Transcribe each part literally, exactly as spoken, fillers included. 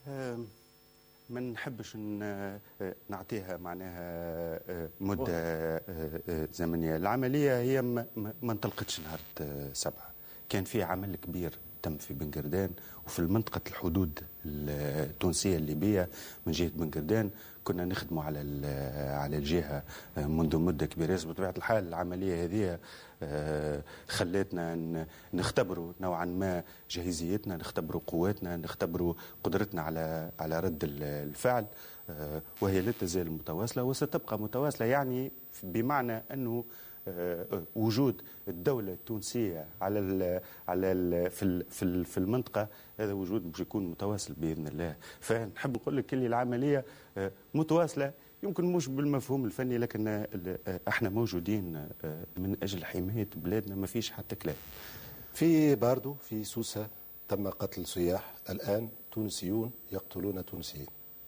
آم، ما نحبش ن- نعطيها معناها مدة زمنية. العملية هي ما ما انطلقتش نهار سبعة. كان في عمل كبير تم في بن قردان وفي منطقة الحدود التونسية الليبية من جهة بن قردان. كنا نخدموا على على الجهة منذ مدة كبيرة. بطبيعة الحال العملية هذه خلتنا نختبروا نوعا ما جاهزيتنا، نختبروا قواتنا، نختبروا قدرتنا على على رد الفعل، وهي لا تزال متواصلة وستبقى متواصلة. يعني بمعنى أنه وجود الدولة التونسية على ال على ال في ال في ال في المنطقة، هذا وجود باش يكون متواصل بإذن الله. فنحب نقول لك اللي العملية متواصلة، يمكن مش بالمفهوم الفني، لكن احنا موجودين من أجل حماية بلادنا، ما فيش حتى كلام. في باردو في سوسة تم قتل سياح، الآن تونسيون يقتلون تونسيين.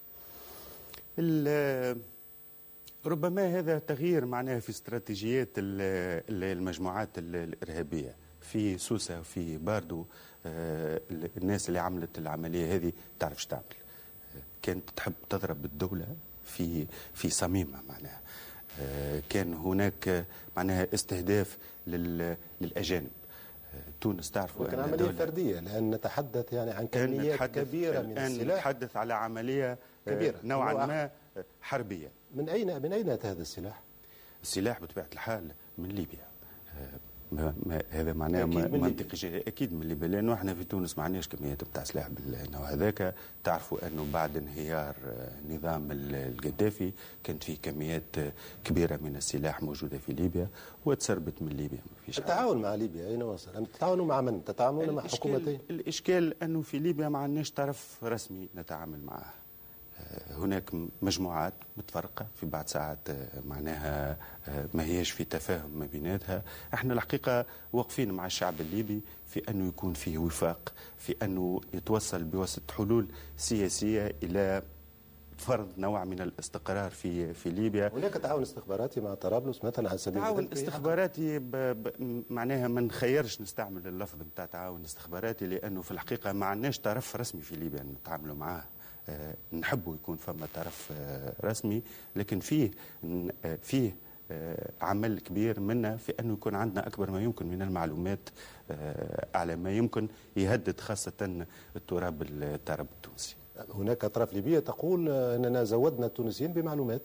ربما هذا تغيير معناه في استراتيجيات المجموعات الإرهابية في سوسة وفي باردو. الناس اللي عملت العملية هذه تعرفش تعمل، كانت تحب تضرب الدولة في في صميمها. معناها كان هناك معناها استهداف للأجانب. تونس تعرفوا كان عملية فردية، لأن نتحدث يعني عن كميات كبيرة من السلاح. نتحدث على عملية كبيرة نوعا ما حربية. من أين من أين أتى هذا السلاح؟ السلاح بطبيعة الحال من ليبيا. ما ما هذا معناه منطقي أكيد من ليبيا، لأنه احنا في تونس ما عندناش كميات نتاع سلاح بالنوع هذاك. تعرفوا أنه بعد انهيار نظام القذافي كانت في كميات كبيرة من السلاح موجودة في ليبيا وتسربت من ليبيا. ما فيش التعاون مع ليبيا أين وصل؟ تتعاونوا مع من؟ تتعاونون مع حكومتين؟ الإشكال أنه في ليبيا ما عندناش طرف رسمي نتعامل معه. هناك مجموعات متفرقة في بعض ساعات معناها ما هيش في تفاهم ما بيناتها. احنا الحقيقة واقفين مع الشعب الليبي في أنه يكون فيه وفاق، في أنه يتوصل بواسطة حلول سياسية إلى فرض نوع من الاستقرار في في ليبيا. هناك تعاون استخباراتي مع طرابلس مثلا على سبيل المثال؟ تعاون استخباراتي ب... ب... معناها ما نخيرش نستعمل اللفظ نتاع تعاون استخباراتي، لأنه في الحقيقة ما عندناش طرف رسمي في ليبيا نتعاملوا معاه. أه نحبوا يكون فما طرف أه رسمي، لكن فيه أه فيه أه عمل كبير منا في أنه يكون عندنا أكبر ما يمكن من المعلومات أه على ما يمكن يهدد خاصة التراب التراب التونسي. هناك أطراف ليبية تقول أننا زودنا التونسيين بمعلومات.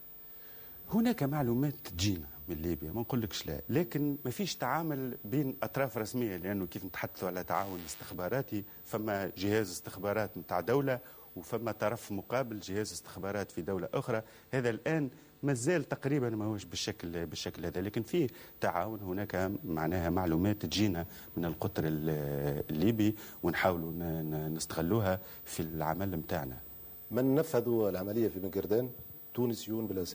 هناك معلومات تجينا من ليبيا، ما نقولكش لا، لكن ما فيش تعامل بين أطراف رسمية، لأنه كيف نتحدثوا على تعاون استخباراتي فما جهاز استخبارات متاع دولة وفما طرف مقابل جهاز استخبارات في دولة أخرى. هذا الآن مازال تقريبا ما هوش بالشكل بالشكل هذا، لكن فيه تعاون. هناك معناها معلومات تجينا من القطر الليبي ونحاولوا نستغلوها في العمل متاعنا. من نفذوا العملية في بن قردان تونسيون بلا